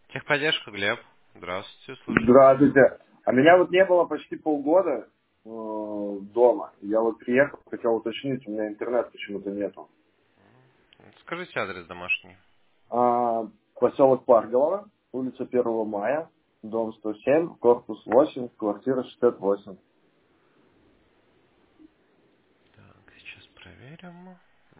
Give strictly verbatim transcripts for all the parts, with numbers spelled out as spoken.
Техподдержка, Глеб. Здравствуйте, слушаю вас. Здравствуйте. А меня вот не было почти полгода э, дома. Я вот приехал, хотел уточнить, у меня интернет почему-то нету. Скажите адрес домашний. А, поселок Парголово, улица Первого мая, дом сто семь, корпус восемь, квартира шестьдесят восемь. Так, сейчас проверим.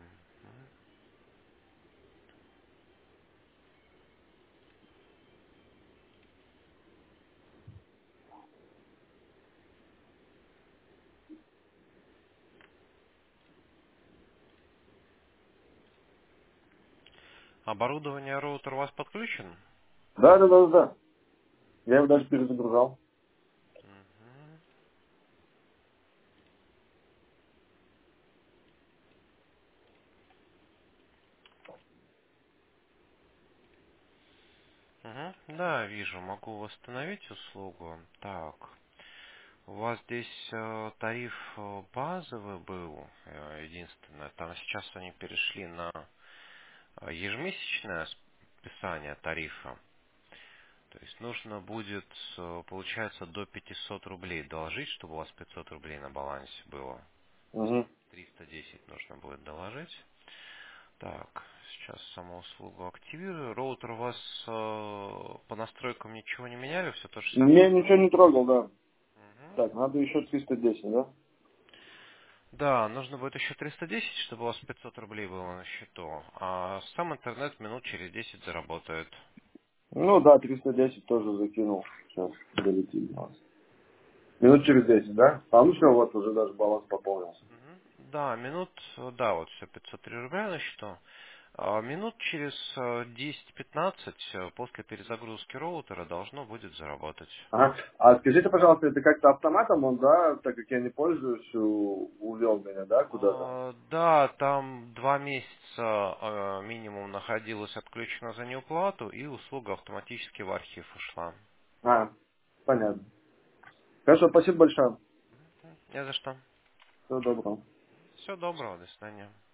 Оборудование роутер у вас подключен? Да, да, да, да. Я его даже перезагружал. Мгм. Мгм. Да, вижу, могу восстановить услугу. Так, у вас здесь э, тариф э, базовый был, э, единственное. Там сейчас они перешли на э, ежемесячное списание тарифа. То есть нужно будет, э, получается, до пятисот рублей доложить, чтобы у вас пятьсот рублей на балансе было. То есть Угу. триста десять нужно будет доложить. Так, сейчас саму услугу активирую. Роутер у вас э, по настройкам ничего не меняли, все то же Мне самое? ничего не трогал, да. Мгм. Так, надо еще триста десять, да? Да, нужно будет еще триста десять, чтобы у вас пятьсот рублей было на счету. А сам интернет минут через десять заработает. Ну да, триста десять тоже закинул. Сейчас долетит до нас. Минут через десять, да? А ну все, вот уже даже баланс пополнился. Мгм. Да, минут, э, да, вот все, пятьсот три рубля на счету. А, Минут через э, десять-пятнадцать э, после перезагрузки роутера должно будет заработать. Ага. А скажите, пожалуйста, это как-то автоматом он, да, так как я не пользуюсь, у- увел меня, да, куда-то? А, Да, там два месяца э, минимум находилась отключена за неуплату, и услуга автоматически в архив ушла. А, понятно. Хорошо, спасибо большое. Не за что. Всего доброго. Всего доброго, до свидания.